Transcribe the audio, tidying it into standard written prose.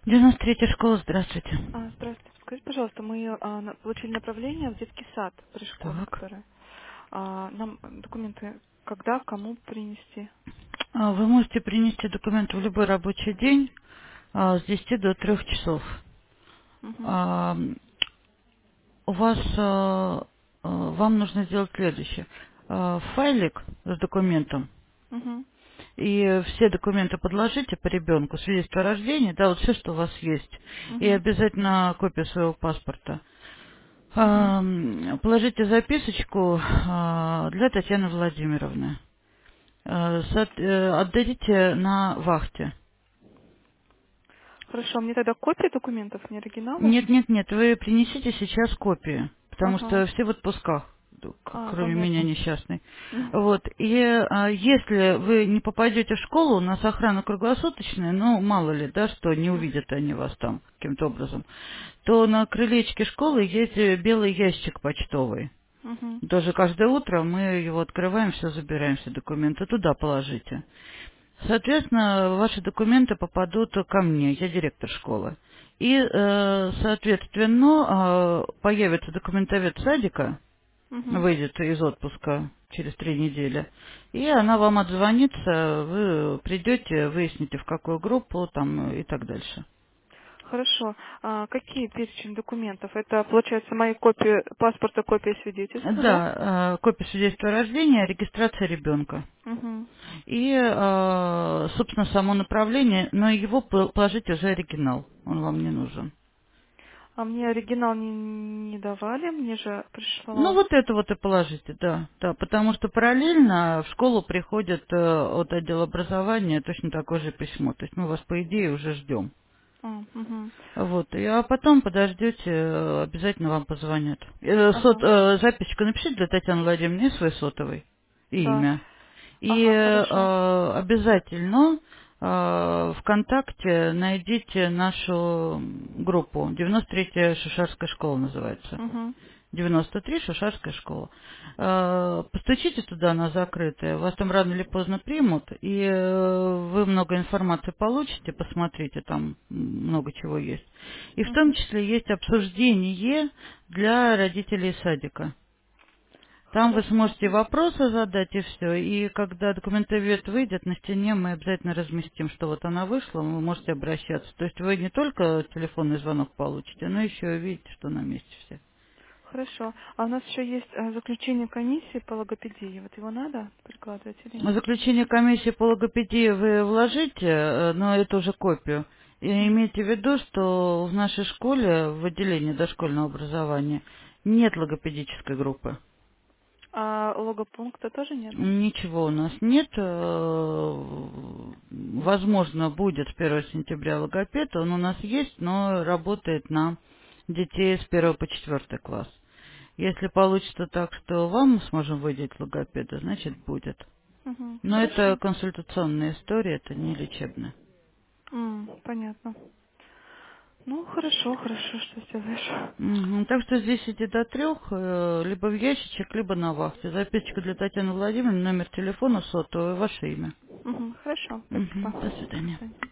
93-я школа, здравствуйте. Здравствуйте. Скажите, пожалуйста, мы получили направление в детский сад при школе, Так. который. Нам документы когда, кому принести? Вы можете принести документы в любой рабочий день с 10 до 3 часов. Угу. А, У вас, вам нужно сделать следующее. Файлик с документом, Угу. и все документы подложите по ребенку, свидетельство о рождении, да, вот все, что у вас есть, и Угу. обязательно копию своего паспорта. Угу. Положите записочку для Татьяны Владимировны. Отдадите на вахте. Хорошо, мне тогда копии документов, не оригиналы? Нет, нет, нет, вы принесите сейчас копии, потому Ага. что все в отпусках, кроме меня Понятно. несчастной. Мгм. Вот, и если вы не попадете в школу, у нас охрана круглосуточная, ну, мало ли, да, что не увидят они вас там каким-то образом, то на крылечке школы есть белый ящик почтовый. Мгм. Тоже каждое утро мы его открываем, все забираем, все документы, туда положите. Соответственно, ваши документы попадут ко мне, я директор школы. И, соответственно, появится документовед садика, Мгм. выйдет из отпуска через 3 недели, и она вам отзвонится, вы придете, выясните, в какую группу там и так дальше. Хорошо. Какие перечень документов? Это, получается, мои копии паспорта, копия свидетельства, да? Да, копия свидетельства о рождении, регистрация ребенка. Угу. И, собственно, само направление, но его положите уже оригинал, он вам не нужен. А мне оригинал не давали, мне же Ну, пришло. вот это вот и положите, да, да, потому что параллельно в школу приходит от отдела образования точно такое же письмо, то есть мы вас, по идее, уже ждем. Угу. Вот, а потом подождете, обязательно вам позвонят. Ага. Записочку напишите для Татьяны Владимировны и свой сотовый, и Да. имя. И Ага, хорошо. обязательно ВКонтакте найдите нашу группу. 93-я Шушарская школа называется. Угу. 93 Шушарская школа. Постучите туда, она закрытая. Вас там рано или поздно примут, и вы много информации получите, посмотрите, там много чего есть. И в том Угу. числе есть обсуждение для родителей садика. Там вы Хорошо. сможете вопросы задать и все. И когда документовед выйдет, на стене мы обязательно разместим, что вот она вышла, вы можете обращаться. То есть вы не только телефонный звонок получите, но еще и видите, что на месте все. Хорошо. А у нас еще есть заключение комиссии по логопедии. Вот его надо прикладывать или нет? Заключение комиссии по логопедии вы вложите, но это уже копию. И Мгм. имейте в виду, что в нашей школе, в отделении дошкольного образования, нет логопедической группы. А логопункта тоже нет? Ничего у нас нет. Возможно, будет с 1 сентября логопед. Он у нас есть, но работает на детей с 1 по 4 класс. Если получится так, что вам сможем выделить логопеда, значит будет. Угу. Но это Хорошо. консультационная история, это не лечебная. Понятно. Ну, хорошо, хорошо, что сделаешь. Мгм. Так что здесь иди до 3, либо в ящичек, либо на вахте. Записочка для Татьяны Владимировны, номер телефона сотовый, ваше имя. Хорошо, Мгм. спасибо. До До свидания. свидания.